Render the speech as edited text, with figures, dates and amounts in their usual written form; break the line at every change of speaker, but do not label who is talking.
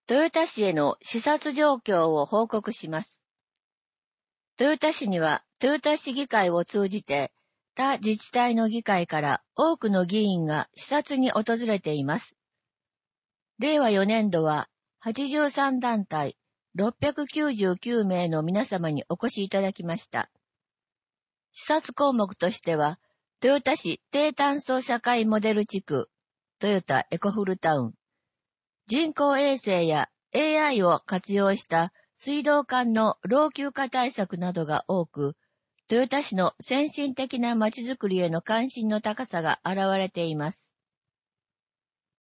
豊田市への視察状況を報告します。豊田市には豊田市議会を通じて他自治体の議会から多くの議員が視察に訪れています。令和4年度は83団体699名の皆様にお越しいただきました。視察項目としては、豊田市低炭素社会モデル地区、トヨタエコフルタウン、人工衛星や AI を活用した水道管の老朽化対策などが多く、豊田市の先進的な街づくりへの関心の高さが現れています。